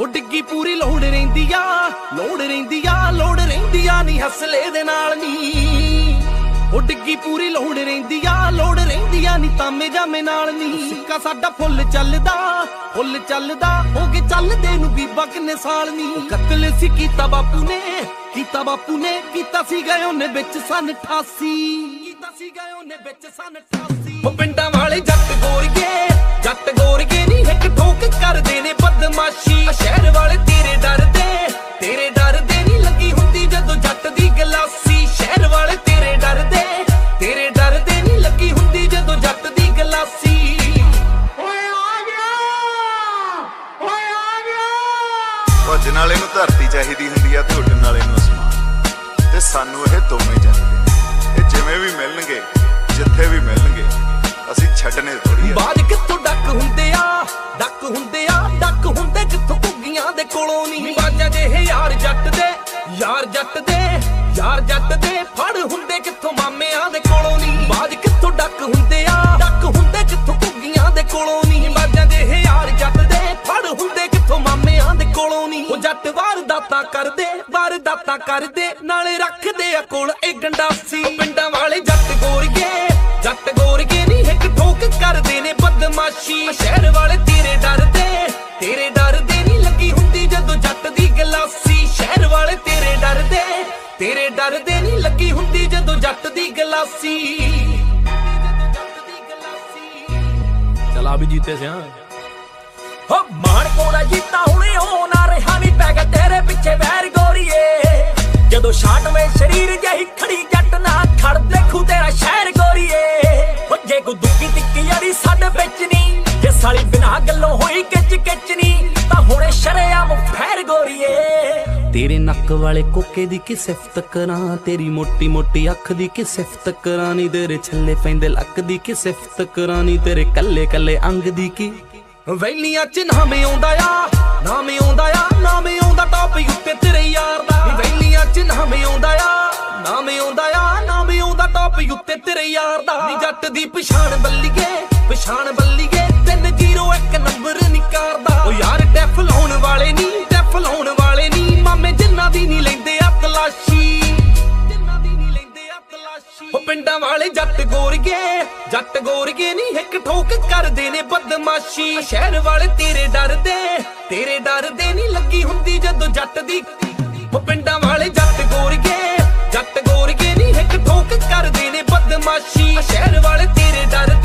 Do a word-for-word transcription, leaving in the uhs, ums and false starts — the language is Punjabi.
ਉਹ ਡਿੱਗੀ ਪੂਰੀ ਲੋੜ ਰਹਿੰਦੀ ਆ ਲੋੜ ਰਹਿੰਦੀ ਆ ਲੋੜ ਰਹਿੰਦੀ ਆ ਨੀ ਹਸਲੇ ਦੇ ਨਾਲ ਨੀ ਉਹ ਡਿੱਗੀ ਪੂਰੀ ਲੋੜ ਰਹਿੰਦੀ ਆ ਲੋੜ ਰਹਿੰਦੀ ਆ ਨੀ ਤਾਮੇ ਜਾਮੇ ਨਾਲ ਨੀ ਸਿੱਕਾ ਸਾਡਾ ਫੁੱਲ ਚੱਲਦਾ ਫੁੱਲ ਚੱਲਦਾ ਹੋ ਕੇ ਚੱਲਦੇ ਨੂੰ ਬੀਬਾ ਕਿੰਨੇ ਸਾਲ ਨੀ ਕਤਲ ਸੀ ਕੀਤਾ ਬਾਪੂ ਨੇ ਕੀਤਾ ਬਾਪੂ ਨੇ ਕੀਤਾ ਸੀ ਗਏ ਉਹਨੇ ਵਿੱਚ ਸਨ ਅਠਾਸੀ ਕੀਤਾ ਸੀ ਗਏ ਉਹਨੇ ਵਿੱਚ ਸਨ ਅਠਾਸੀ ਉਹ ਪਿੰਡਾਂ ਵਾਲੇ ਜੱਟ ਗੋਰੀਏ ਜੱਟ ਗੋਰੀਏ ਨੀ ਇੱਕ ਠੋਕ ਕਰਦੇ ਨੇ ਬਦਮਾਸ਼ੀ ਸ਼ਹਿਰ ਵਾਲੇ ਤੇਰੇ ਡਰਦੇ ਤੇਰੇ ਡਰਦੇ ਨੀ ਲੱਗੀ ਹੁੰਦੀ ਜਦੋਂ ਜੱਟ ਦੀ ਗਲਾਸੀ ਸ਼ਹਿਰ ਵਾਲੇ ਤੇਰੇ ਡਰਦੇ ਤੇਰੇ ਡਰਦੇ ਨੀ ਲੱਗੀ ਹੁੰਦੀ ਜਦੋਂ ਜੱਟ ਦੀ ਗਲਾਸੀ ਓਏ ਆ ਗਿਆ ਓਏ ਆ ਗਿਆ ਭੱਜਣ ਵਾਲੇ ਨੂੰ ਧਰਤੀ ਚਾਹੀਦੀ ਹੁੰਦੀ ਆ ਤੇ ਉੱਡਣ ਵਾਲੇ ਨੂੰ ਅਸਮਾਨ ਤੇ ਸਾਨੂੰ ਇਹ ਦੋਵੇਂ ਚਾਹੀਦੇ ਇਹ ਜਿਵੇਂ ਵੀ ਮਿਲਣਗੇ ਜਿੱਥੇ ਵੀ ਮਿਲਣਗੇ ਅਸੀਂ ਛੱਡਣੇ ਥੋੜੀ ਆ ਬਾਜ ਕਿੱਥੋਂ ਡੱਕ ਹੁੰਦੇ ਆ ਡੱਕ ਹੁੰਦੇ ਆ ਡੱਕ ਹੁੰਦੇ ਕਿੱਥੋਂ ਘੁੱਗੀਆਂ ਦੇ ਕੋਲੋਂ ਨਹੀਂ ਬਾਜਾਂ ਜਿਹੇ ਯਾਰ ਜੱਟ ਦੇ ਯਾਰ ਜੱਟ ਦੇ ਯਾਰ ਜੱਟ ਦੇ ਫੜ ਹੁੰਦੇ ਕਿੱਥੋਂ ਮਾਮਿਆਂ ਦੇ ਕੋਲੋਂ ਨਹੀਂ ਬਾਜ ਕਿੱਥੋਂ ਡੱਕ ਹੁੰਦੇ ਆ ਡੱਕ ਹੁੰਦੇ ਕਿੱਥੋਂ ਘੁੱਗੀਆਂ ਦੇ ਕੋਲੋਂ ਨਹੀਂ ਬਾਜਾਂ ਜਿਹੇ ਯਾਰ ਜੱਟ ਦੇ ਫੜ ਹੁੰਦੇ ਕਿੱਥੋਂ ਮਾਮਿਆਂ ਦੇ ਕੋਲੋਂ ਨਹੀਂ ਉਹ ਜੱਟ ਵਾਰਦਾਤਾਂ ਕਰਦੇ ਵਾਰਦਾਤਾਂ ਕਰਦੇ ਨਾਲੇ ਰੱਖਦੇ ਆ ਕੋਲ ਇਹ ਗੰਡਾਸੀ ਪਿੰਡਾਂ ਵਾਲੇ ਜੱਟ ਗੋਰੀਏ ਜੱਟ ਗੋਰੀਏ ਨੀ ਇੱਕ ਠੋਕ ਕਰਦੇ ਨੇ ਬਦਮਾਸ਼ੀ ਸ਼ਹਿਰ ਵਾਲੇ ਤੇਰੇ ਡਰਦੇ ਤੇਰੇ ਡਰਦੇ ਨੀ ਲੱਗੀ ਹੁੰਦੀ ਜਦੋਂ ਜੱਟ ਦੀ ਗਲਾਸੀ ਸ਼ਹਿਰ ਵਾਲੇ ਤੇਰੇ ਡਰਦੇ ਤੇਰੇ ਡਰਦੇ ਨੀ ਲੱਗੀ ਹੁੰਦੀ ਜਦੋਂ ਜੱਟ ਦੀ ਗਲਾਸੀ ਚਲਾ ਵੀ ਜੀਤੇ ਸਿਆ ਹੋ ਮਾਣ ਕੋਣਾ ਜੀਤਾ ਹੁਣੇ ਹੋ ਨਾ ਰਿਹਾ ਨੀ ਪੈ ਗਿਆ ਤੇਰੇ ਪਿੱਛੇ ਵੈਰ ਗੋਰੀਏ ਜਦੋਂ ਛਾਟਵੇਂ ਸਰੀਰ ਜਿਹੀ ਖੜੀ ਜੱਟ ਨਾ ਖੜ ਦੇਖੂ ਤੇਰਾ ਸ਼ਹਿਰ ਗੋਰੀਏ ਹੋ ਜੇ ਕੋ ਦੁੱਕੀ ਟਿੱਕੀ ਯਾਰੀ ਸਾਡੇ ਵਿੱਚ ਨੀ ਜੇ ਸਾਲੀ ਬਿਨਾ ਗੱਲੋਂ ਹੋਈ ਕਿਚ ਕਿਚ ਨੀ ਤਾਂ ਹੁਣੇ ਸ਼ਰੇਆਮ ਫੈਰ ਗੋਰੀਏ ਤੇਰੇ ਨੱਕ ਵਾਲੇ ਕੋਕੇ ਦੀ ਕੀ ਸਿਫਤ ਕਰਾਂ ਤੇਰੀ ਮੋਟੀ ਮੋਟੀ ਅੱਖ ਦੀ ਕੀ ਸਿਫਤ ਕਰਾਂ ਨੀ ਤੇਰੇ ਛੱਲੇ ਪੈਂਦੇ ਲੱਕ ਦੀ ਕੀ ਸਿਫਤ ਕਰਾਂ ਨੀ ਤੇਰੇ ਕੱਲੇ ਕੱਲੇ ਅੰਗ ਦੀ ਕੀ ਵੈਲੀਆਂ ਚ ਨਾਮੇ ਆਉਂਦਾ ਆ ਨਾਮੇ ਆਉਂਦਾ ਆ ਨਾਮੇ ਆਉਂਦਾ ਟੌਪ ਉੱਤੇ ਤੇਰੇ ਯਾਰ ਦਾ ਵੈਲੀਆਂ ਚ ਨਾਮੇ ਆਉਂਦਾ ਆ ਨਾਮੇ ਆਉਂਦਾ ਆ ਨਾਮੇ ਆਉਂਦਾ ਟੌਪ ਉੱਤੇ ਤੇਰੇ ਯਾਰ ਦਾ ਨੀ ਜੱਟ ਦੀ ਪਛਾਣ ਬੱਲੀਏ ਪਛਾਣ ਬੱਲੀਏ ਤਿੰਨ ਜ਼ੀਰੋ ਇੱਕ ਨੰਬਰ ਨਿਕਾਰਦਾ ਉਹ ਯਾਰ ਡੈਫ ਲਾਉਣ ਵਾਲੇ ਨੀ ਡੈਫ ਲਾਉਣ ਵਾਲੇ ਨੀ ਮਾਮੇ ਜਿੰਨਾ ਦੀ ਨੀ ਲੈਂਦੇ ਆ ਤਲਾਸ਼ੀ ਜਿੰਨਾ ਦੀ ਨੀ ਲੈਂਦੇ ਆ ਤਲਾਸ਼ੀ ਉਹ ਪਿੰਡਾਂ ਵਾਲੇ ਜੱਟ ਗੋਰੀਏ ਜੱਟ ਗੋਰੀਏ ਨੀ ਇੱਕ ਠੋਕ ਕਰਦੇ ਨੇ ਬਦਮਾਸ਼ੀ ਸ਼ਹਿਰ ਵਾਲੇ ਤੇਰੇ ਡਰਦੇ ਤੇਰੇ ਡਰਦੇ ਨੀ ਲੱਗੀ ਹੁੰਦੀ ਜਦੋਂ ਜੱਟ ਦੀ ਉਹ ਪਿੰਡਾਂ ਵਾਲੇ ਜੱਟ ਗੋਰੀਏ ਜੱਟ ਗੋਰੀਏ ਨੀ ਇੱਕ ਠੋਕ ਕਰਦੇ ਨੇ ਬਦਮਾਸ਼ੀ ਸ਼ਹਿਰ ਵਾਲੇ ਤੇਰੇ ਡਰ